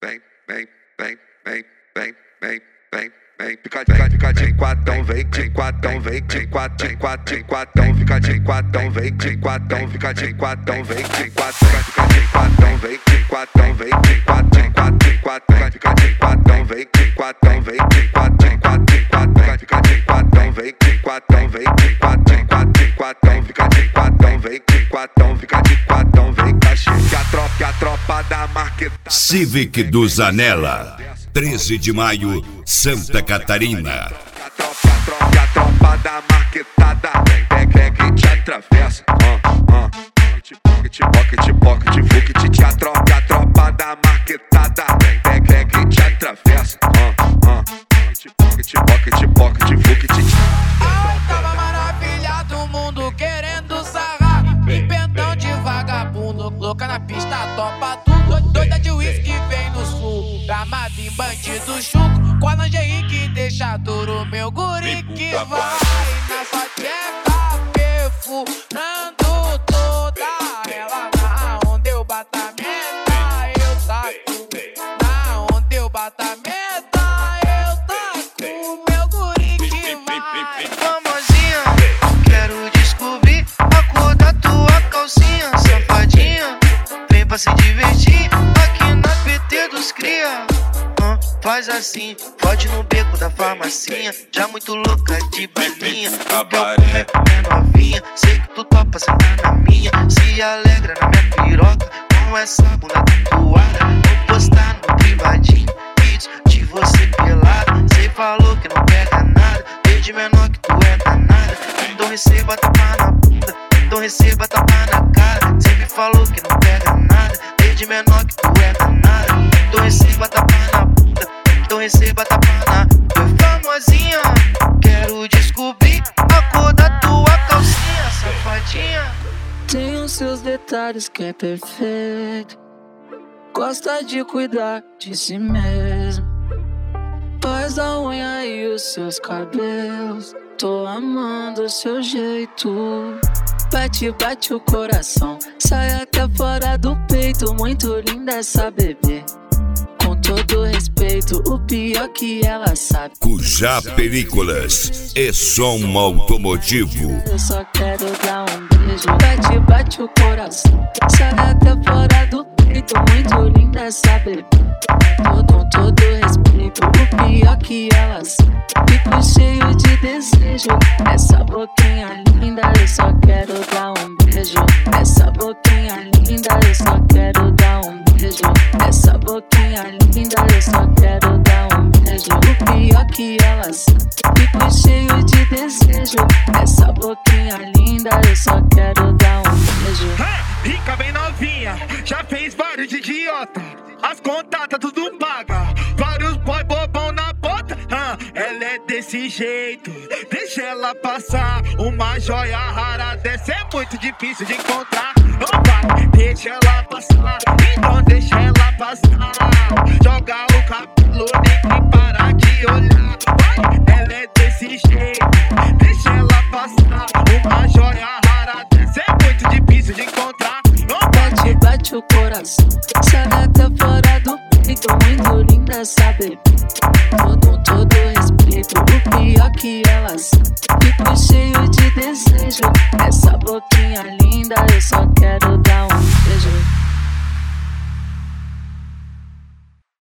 Fica de quatão, vem de quatão, vem de quatão, fica de quatão, vem de quatão, fica de quatão, vem de quatão, fica de quatão, vem de quatão, vem de quatão, fica de quatão, vem de quatão, vem de quatão, fica de quatão, vem de quatão, vem de quatão, fica de quatão, vem de quatão, fica de quatão, vem cachê, que a tropa da marquetada. Civic dos Anela, 13 de maio, Santa Catarina. Que a tropa da marquetada que te atravessa. Que a tropa da marquetada que te atravessa. Tava maravilha do mundo querendo sarrar. Empentão de vagabundo, louca na pista, topa tudo. Doida de uísque vem no sul, armado em bandido chuco. Com a lingerie que deixa duro, meu guri que vai na sua tcheca, perfurando toda ela. Na onde eu bato a meta, eu taco. Na onde eu bato a meta, eu taco. Meu guri que vai. Famosinha, quero descobrir a cor da tua calcinha. Safadinha, vem pra se divertir aqui na PT dos cria. Faz assim, fode no beco da farmacinha. Já muito louca de balinha. É novinha, sei que tu topa sentar na minha. Se alegra na minha piroca com essa bunda tatuada. Vou postar no privadinho vídeos de você pelada. Cê falou que não pega nada, desde menor que tu é danada. Então receba tapa na bunda, então receba tapa na cara. Cê me falou que não pega nada, desde menor que tu é danada. Então receba tapa na bunda, então receba tapa na. Famosinha, quero descobrir a cor da tua calcinha, safadinha. Tem os seus detalhes que é perfeito. Gosta de cuidar de si mesmo. Faz a unha e os seus cabelos. Tô amando o seu jeito. Bate o coração, sai até fora do peito. Muito linda essa bebê, com todo respeito, o pior que ela sabe. Cujá Películas e som automotivo. Eu só quero dar um beijo. Bate o coração, sai até fora do peito. Muito linda essa bebê, com todo respeito, o pior que ela sabe. Fico cheio de desejo, essa boquinha linda, eu só quero dar um beijo. Essa boquinha linda, eu só quero dar um beijo. Essa boquinha linda, eu só quero dar um beijo. O pior que ela sabe. Fico cheio de desejo, essa boquinha linda, eu só quero dar um beijo. Rica bem novinha, já fez vários de idiota. As contatas tudo paga, vários boy bobão na bota. Ela é desse jeito, deixa ela passar. Uma joia rara dessa é muito difícil de encontrar. Não vai, deixa ela passar, então deixa ela passar. Joga o cabelo, nem que parar de olhar. Vai, ela é desse jeito, deixa ela passar. Uma joia rara dessa é muito difícil de encontrar. Bate o coração, sai até fora do peito. Muito linda essa bebê, com todo respeito, o pior que ela sabe. Fico cheio de desejo, essa boquinha linda, eu só quero dar um beijo.